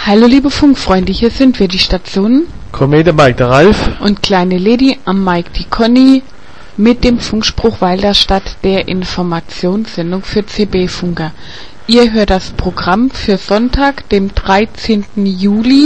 Hallo liebe Funkfreunde, hier sind wir, die Stationen Komet Mike, der Ralf und kleine Lady am Mike, die Conny, mit dem Funkspruch Walderstadt, der Informationssendung für CB-Funker. Ihr hört das Programm für Sonntag, dem 13. Juli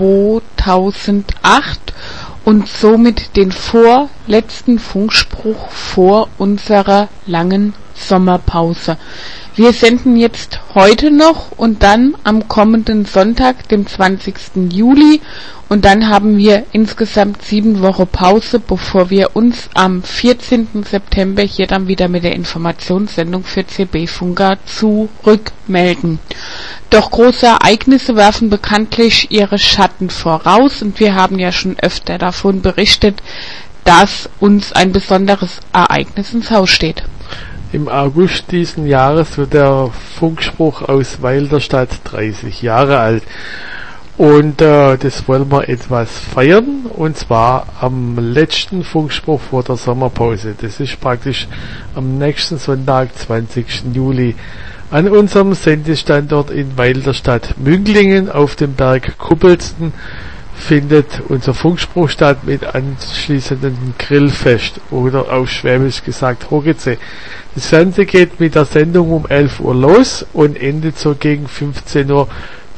2008 und somit den vorletzten Funkspruch vor unserer langen Sommerpause. Wir senden jetzt heute noch und dann am kommenden Sonntag, dem 20. Juli, und dann haben wir insgesamt 7 Wochen Pause, bevor wir uns am 14. September hier dann wieder mit der Informationssendung für CB-Funker zurückmelden. Doch große Ereignisse werfen bekanntlich ihre Schatten voraus und wir haben ja schon öfter davon berichtet, dass uns ein besonderes Ereignis ins Haus steht. Im August diesen Jahres wird der Funkspruch aus Walderstadt 30 Jahre alt. Und das wollen wir etwas feiern, und zwar am letzten Funkspruch vor der Sommerpause. Das ist praktisch am nächsten Sonntag, 20. Juli. An unserem Sendestandort in Walderstadt Münglingen auf dem Berg Kuppelsten findet unser Funkspruch statt mit anschließendem Grillfest oder auf Schwäbisch gesagt Hoggeze. Das Ganze geht mit der Sendung um 11 Uhr los und endet so gegen 15:30 Uhr.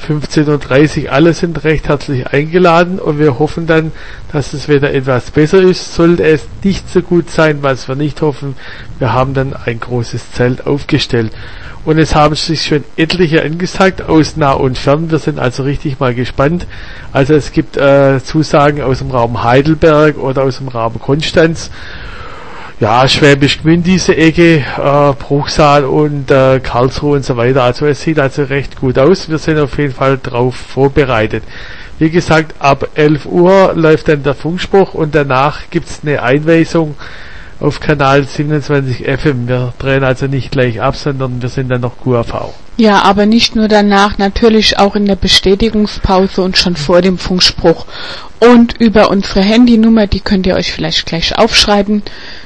Alle sind recht herzlich eingeladen und wir hoffen dann, dass das Wetter etwas besser ist. Sollte es nicht so gut sein, was wir nicht hoffen, wir haben dann ein großes Zelt aufgestellt. Und es haben sich schon etliche angesagt aus nah und fern. Wir sind also richtig mal gespannt. Also es gibt Zusagen aus dem Raum Heidelberg oder aus dem Raum Konstanz. Ja, Schwäbisch Gmünd, diese Ecke, Bruchsal und Karlsruhe und so weiter. Also es sieht also recht gut aus. Wir sind auf jeden Fall drauf vorbereitet. Wie gesagt, ab 11 Uhr läuft dann der Funkspruch und danach gibt's eine Einweisung auf Kanal 27 FM. Wir drehen also nicht gleich ab, sondern wir sind dann noch QAV. Ja, aber nicht nur danach, natürlich auch in der Bestätigungspause und schon vor dem Funkspruch. Und über unsere Handynummer, die könnt ihr euch vielleicht gleich aufschreiben,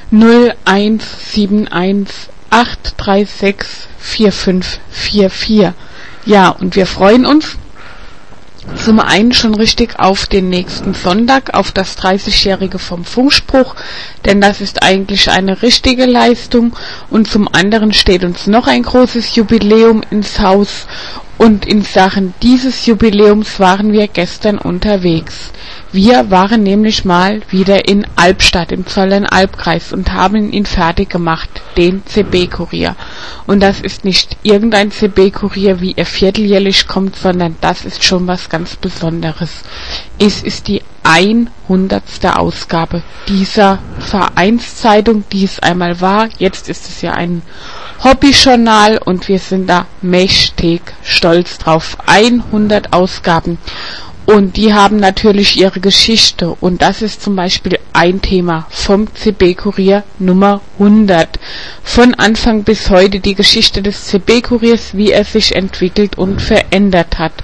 0171 836 4544. Ja, und wir freuen uns zum einen schon richtig auf den nächsten Sonntag, auf das 30-Jährige vom Funkspruch, denn das ist eigentlich eine richtige Leistung, und zum anderen steht uns noch ein großes Jubiläum ins Haus, und in Sachen dieses Jubiläums waren wir gestern unterwegs. Wir waren nämlich mal wieder in Albstadt im Zollernalbkreis und haben ihn fertig gemacht, den CB-Kurier. Und das ist nicht irgendein CB-Kurier, wie er vierteljährlich kommt, sondern das ist schon was ganz Besonderes. Es ist die 100. Ausgabe dieser Vereinszeitung, die es einmal war. Jetzt ist es ja ein Hobbyjournal und wir sind da mächtig stolz drauf. 100 Ausgaben. Und die haben natürlich ihre Geschichte, und das ist zum Beispiel ein Thema vom CB-Kurier Nummer 100. Von Anfang bis heute die Geschichte des CB-Kuriers, wie er sich entwickelt und verändert hat.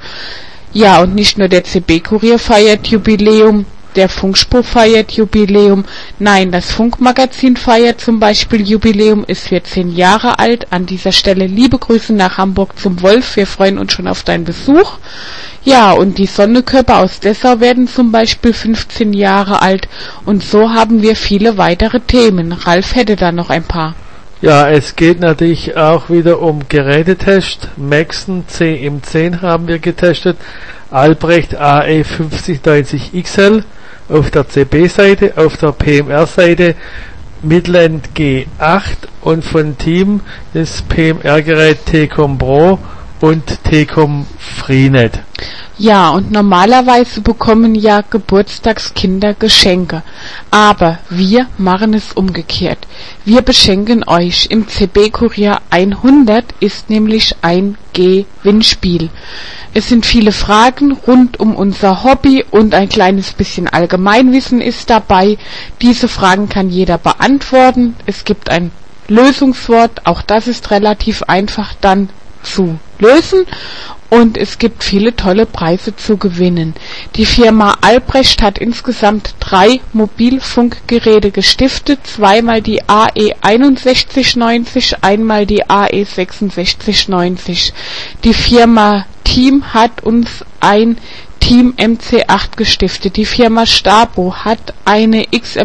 Ja, und nicht nur der CB-Kurier feiert Jubiläum, der Funkspruch feiert Jubiläum, nein, das Funkmagazin feiert zum Beispiel Jubiläum, ist 14 Jahre alt. An dieser Stelle liebe Grüße nach Hamburg zum Wolf, wir freuen uns schon auf deinen Besuch. Ja, und die Sonnekörper aus Dessau werden zum Beispiel 15 Jahre alt, und so haben wir viele weitere Themen. Ralf hätte da noch ein paar. Ja, es geht natürlich auch wieder um Gerätetest. Maxon CM10 haben wir getestet, Albrecht AE 5090 XL auf der CB-Seite, auf der PMR-Seite Midland G8 und von Team das PMR-Gerät T-Com Pro und T-Com Freenet. Ja, und normalerweise bekommen ja Geburtstagskinder Geschenke, aber wir machen es umgekehrt. Wir beschenken euch. Im CB-Kurier 100 ist nämlich ein Gewinnspiel. Es sind viele Fragen rund um unser Hobby und ein kleines bisschen Allgemeinwissen ist dabei. Diese Fragen kann jeder beantworten. Es gibt ein Lösungswort, auch das ist relativ einfach dann zu lösen. Und es gibt viele tolle Preise zu gewinnen. Die Firma Albrecht hat insgesamt 3 Mobilfunkgeräte gestiftet, zweimal die AE 6190, einmal die AE 6690. Die Firma Team hat uns ein Team MC8 gestiftet. Die Firma Stabo hat eine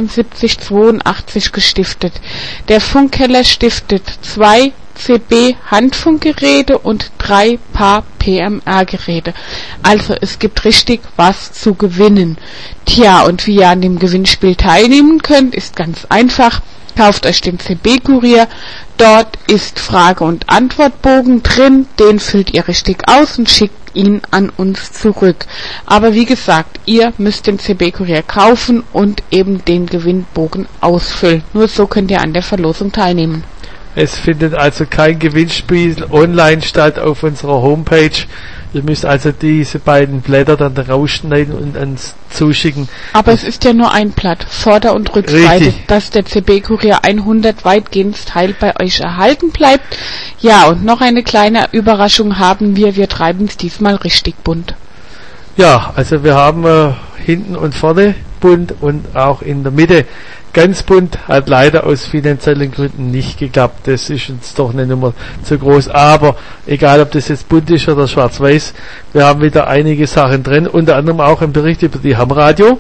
XM7082 gestiftet. Der Funkkeller stiftet 2 CB-Handfunkgeräte und 3 Paar PMR-Geräte. Also es gibt richtig was zu gewinnen. Tja, und wie ihr an dem Gewinnspiel teilnehmen könnt, ist ganz einfach. Kauft euch den CB-Kurier. Dort ist Frage- und Antwortbogen drin. Den füllt ihr richtig aus und schickt ihn an uns zurück. Aber wie gesagt, ihr müsst den CB-Kurier kaufen und eben den Gewinnbogen ausfüllen. Nur so könnt ihr an der Verlosung teilnehmen. Es findet also kein Gewinnspiel online statt auf unserer Homepage. Ihr müsst also diese beiden Blätter dann rausschneiden und uns zuschicken. Aber es ist ja nur ein Blatt, Vorder- und Rückseite, Richtig. dass der CB-Kurier 100 weitgehend Teil bei euch erhalten bleibt. Ja, und noch eine kleine Überraschung haben wir. Wir treiben es diesmal richtig bunt. Ja, also wir haben hinten und vorne bunt und auch in der Mitte ganz bunt. Hat leider aus finanziellen Gründen nicht geklappt. Das ist uns doch eine Nummer zu groß. Aber egal, ob das jetzt bunt ist oder schwarz-weiß, wir haben wieder einige Sachen drin. Unter anderem auch ein Bericht über die Ham-Radio.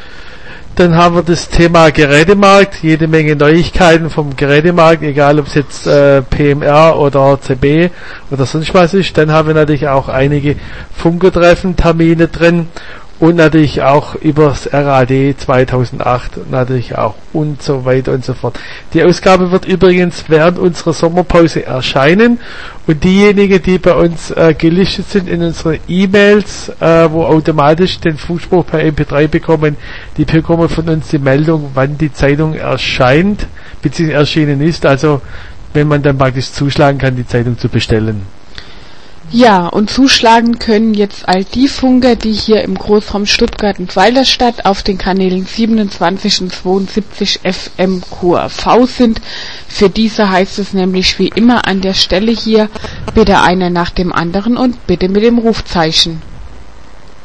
Dann haben wir das Thema Gerätemarkt, jede Menge Neuigkeiten vom Gerätemarkt, egal ob es jetzt PMR oder CB oder sonst was ist. Dann haben wir natürlich auch einige Funkertreffen, Termine drin und natürlich auch übers RAD 2008 natürlich auch und so weiter und so fort. Die Ausgabe wird übrigens während unserer Sommerpause erscheinen und diejenigen, die bei uns gelistet sind in unseren E-Mails, wo automatisch den Funkspruch per MP3 bekommen, die bekommen von uns die Meldung, wann die Zeitung erscheint, bzw. erschienen ist, also wenn man dann praktisch zuschlagen kann, die Zeitung zu bestellen. Ja, und zuschlagen können jetzt all die Funker, die hier im Großraum Stuttgart und Weilerstadt auf den Kanälen 27 und 72 FM QRV sind. Für diese heißt es nämlich wie immer an der Stelle hier, bitte einer nach dem anderen und bitte mit dem Rufzeichen.